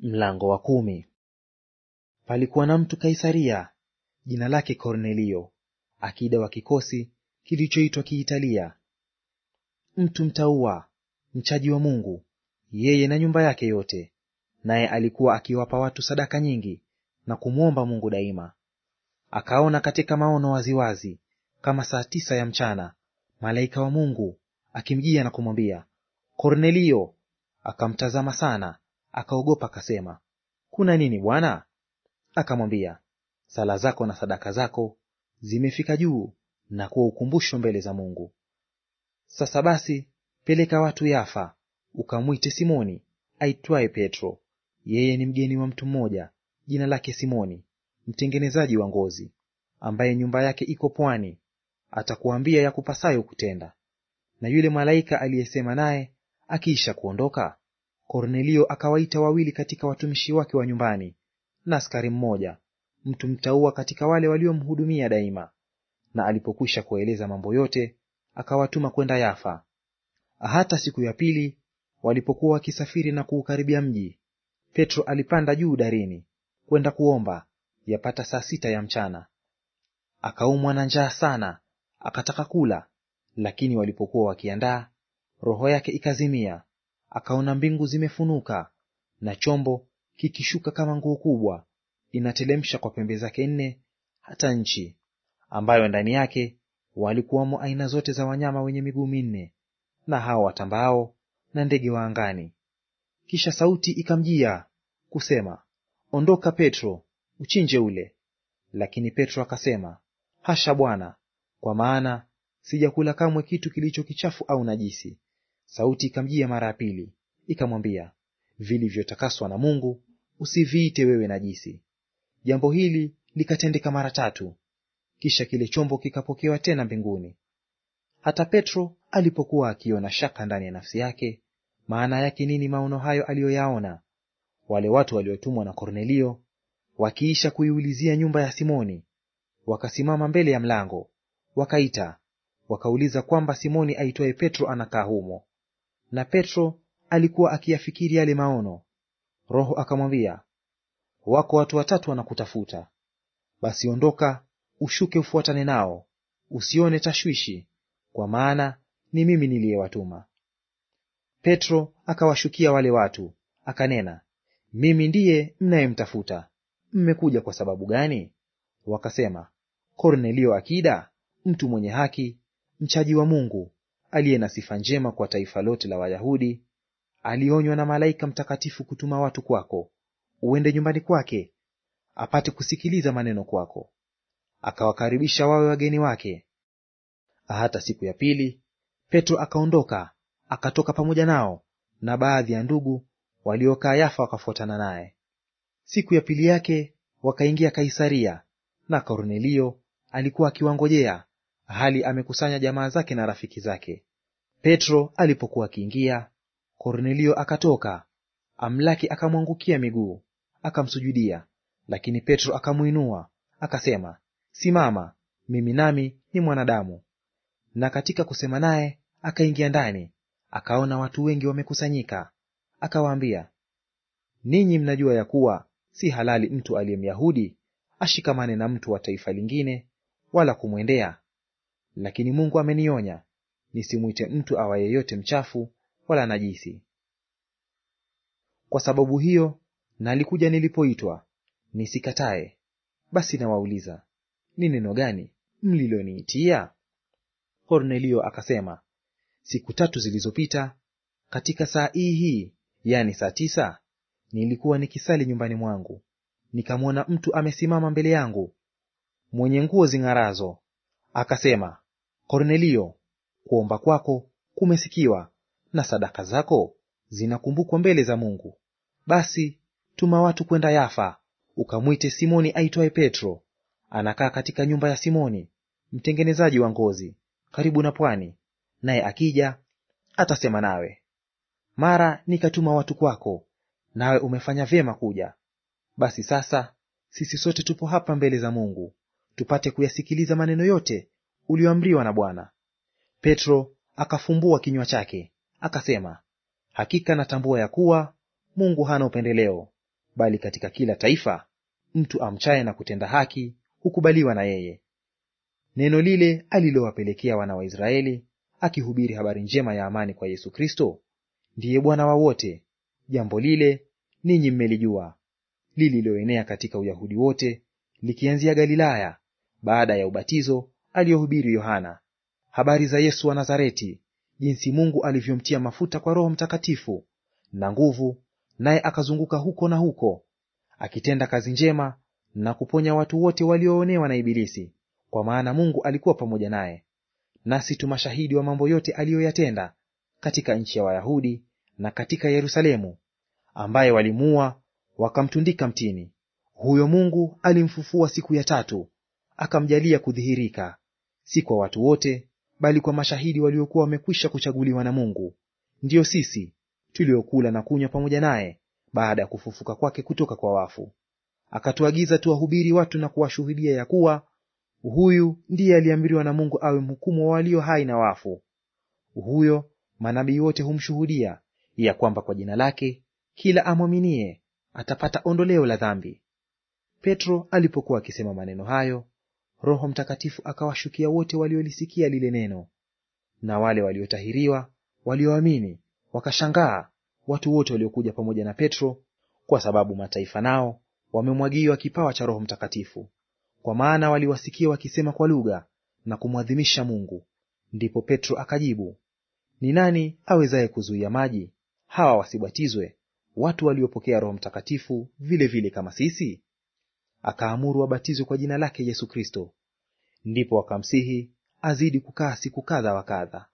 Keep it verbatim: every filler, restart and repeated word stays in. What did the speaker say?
Mlango wa kumi. Palikuwa na mtu Kaisaria, jina lake Kornelio, akida wa kikosi kilichoitwa Kiitalia, mtu mtauwa, mchaji wa Mungu, yeye na nyumba yake yote. Naye alikuwa akiwapa watu sadaka nyingi na kumwomba Mungu daima. Akaona katika maono waziwazi, kama saa tisa ya mchana, malaika wa Mungu akimjia na kumwambia, Kornelio. Akamtazama sana, akaogopa, akasema, kuna nini Bwana? Akamwambia, sala zako na sadaka zako zimefika juu na kuwa ukumbusho mbele za Mungu. Sasa basi, peleka watu Yafa, ukamwite Simoni aitwaye Petro. Yeye ni mgeni wa mtu mmoja jina lake Simoni, mtengenezaji wa ngozi, ambaye nyumba yake iko pwani. Atakuambia ya kupasayo kutenda. Na yule malaika aliyesema naye akiisha kuondoka, Kornelio akawaita wawili katika watumishi wake wa nyumbani, na askari mmoja, mtu mtauwa katika wale waliomhudumia daima. Na alipokwisha kueleza mambo yote, akawatuma kwenda Yafa. Hata siku ya pili walipokuwa wakisafiri na kuukaribia mji, Petro alipanda juu darini kwenda kuomba, yapata saa sita ya mchana. Akaumwa na njaa sana, akataka kula, lakini walipokuwa wakiandaa, roho yake ikazimia. Akaona mbingu zimefunuka na chombo kikishuka kama nguo kubwa, inatelemsha kwa pembe zake nne hata nchi, ambayo ndani yake walikuwamo aina zote za wanyama wenye miguu minne, na hao watambaao, na ndege wa angani. Kisha sauti ikamjia kusema, ondoka Petro, uchinje ule. Lakini Petro akasema, hasha Bwana, kwa maana sijakula kamwe kitu kilicho kichafu au najisi. Sauti ikamjia mara ya pili, ikamwambia, vilivyotakaswa na Mungu usiviite wewe najisi. Jambo hili likatendeka mara tatu, kisha kile chombo kikapokewa tena mbinguni. Hata Petro alipokuwa akiona shaka ndani ya nafsi yake, maana yake nini maono hayo aliyoyaona, wale watu waliotumwa na Kornelio wakiisha kuiulizia nyumba ya Simoni, wakasimama mbele ya mlango, wakaita, wakauliza kwamba Simoni aitwaye Petro anakaa humo. Na Petro alikuwa akiyafikiri yale maono. Roho akamwambia, wako watu watatu wanakutafuta. Basi ondoka, ushuke ufuatane nao, usione tashwishi, kwa maana ni mimi niliyewatuma. Petro akawashukia wale watu, akanena, mimi ndiye mnayemtafuta. Mmekuja kwa sababu gani? Wakasema, Kornelio akida, mtu mwenye haki, mchaji wa Mungu, aliye na sifa njema kwa taifa lote la Wayahudi, alionywa na malaika mtakatifu kutuma watu kwako, uende nyumbani kwake, apate kusikiliza maneno kwako. Akawakaribisha wawe wageni wake. Hata siku ya pili Petro akaondoka, akatoka pamoja nao, na baadhi ya ndugu waliokaa Yafa wakafuatana naye. Siku ya pili yake wakaingia Kaisaria, na Kornelio alikuwa akiwangojea, hali amekusanya jamaa zake na rafiki zake. Petro alipokuwa akiingia, Kornelio akatoka, amlaki, akamwangukia miguu, akamsujudia. Lakini Petro akamuinua, akasema, simama, mimi nami ni mwanadamu. Na katika kusema naye akaingia ndani, akaona watu wengi wamekusanyika. Akawaambia, ninyi mnajua ya kuwa si halali mtu aliye Myahudi ashikamane na mtu wa taifa lingine, wala kumwendea. Lakini Mungu amenionya nisimwite mtu awaye yote mchafu wala najisi. Kwa sababu hiyo nalikuja nilipoitwa, nisikatae. Basi nawauliza, ni neno gani mliloniitia? Kornelio akasema, siku tatu zilizopita, katika saa hii hii, yani saa tisa, nilikuwa nikisali nyumbani mwangu, nikamwona mtu amesimama mbele yangu, mwenye nguo zing'arazo. Akasema, Kornelio, kuomba kwako kumesikiwa, na sadaka zako zinakumbukwa mbele za Mungu. Basi tuma watu kwenda Yafa, ukamwite Simoni aitwaye Petro. Anakaa katika nyumba ya Simoni mtengenezaji wa ngozi, karibu na pwani, naye akija atasema nawe. Mara nikatuma watu kwako, nawe umefanya vyema kuja. Basi sasa sisi sote tupo hapa mbele za Mungu, tupate kuyasikiliza maneno yote ulioamriwa na Bwana. Petro akafumbua kinywa chake, akasema, hakika natambua ya kuwa Mungu hana upendeleo, bali katika kila taifa mtu amchaye na kutenda haki hukubaliwa na yeye. Neno lile alilowapelekea wana wa Israeli, akihubiri habari njema ya amani kwa Yesu Kristo, ndiye Bwana wa wote, jambo lile ninyi mmelijua, lililoenea katika Uyahudi wote, likianzia Galilaya, baada ya ubatizo aliohubiri Yohana, habari za Yesu wa Nazareti, jinsi Mungu alivyomtia mafuta kwa Roho Mtakatifu na nguvu, naye akazunguka huko na huko, akitenda kazi njema na kuponya watu wote walioonewa na Ibilisi, kwa maana Mungu alikuwa pamoja naye. Nasi tu mashahidi wa mambo yote aliyoyatenda katika nchi ya Wayahudi na katika Yerusalemu, ambaye walimuua wakamtundika mtini. Huyo Mungu alimfufua siku ya tatu, akamjalia kudhihirika, si kwa watu wote, bali kwa mashahidi waliokuwa wamekwisha kuchaguliwa na Mungu, ndiyo sisi tuliokula na kunywa pamoja naye baada ya kufufuka kwake kutoka kwa wafu. Akatuagiza tuwahubiri watu na kuwashuhudia ya kuwa huyu ndiye aliamriwa na Mungu awe mhukumu wa walio hai na wafu. Huyo manabii wote humshuhudia ya kwamba kwa jina lake kila amwaminie atapata ondoleo la dhambi. Petro alipokuwa akisema maneno hayo, Roho Mtakatifu akawashukia wote waliolisikia lile neno. Na wale waliotahiriwa walioamini wakashangaa, watu wote waliokuja pamoja na Petro, kwa sababu mataifa nao wamemwagiwa kipawa cha Roho Mtakatifu. Kwa maana waliwasikia wakisema kwa lugha na kumwadhimisha Mungu. Ndipo Petro akajibu, ni nani awezaye kuzuia maji hawa wasibatizwe, watu waliopokea Roho Mtakatifu vile vile kama sisi? Akaamuru wabatizwe kwa jina lake Yesu Kristo. Ndipo wakamsihi azidi kukaa siku kadha wa kadha.